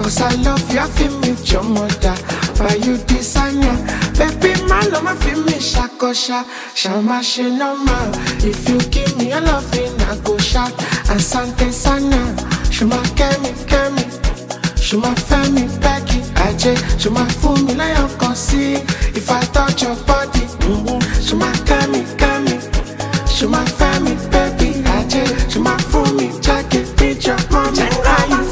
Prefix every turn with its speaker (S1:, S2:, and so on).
S1: Cause I love you, I feel me with your mother. Why you designer? Baby, my love, my feel me shakosha. Shama she normal. If you give me your loving, I go shout. And Sante Sana. Shuma Kemi, Kemi. Shuma Femi, Becky, Ajay. Shuma Fumi, Lion, Kosi. If I touch your body, Shuma Kemi, Kemi. Shuma Femi, baby, Ajay. Shuma Fumi, Jackie, beat your mommy.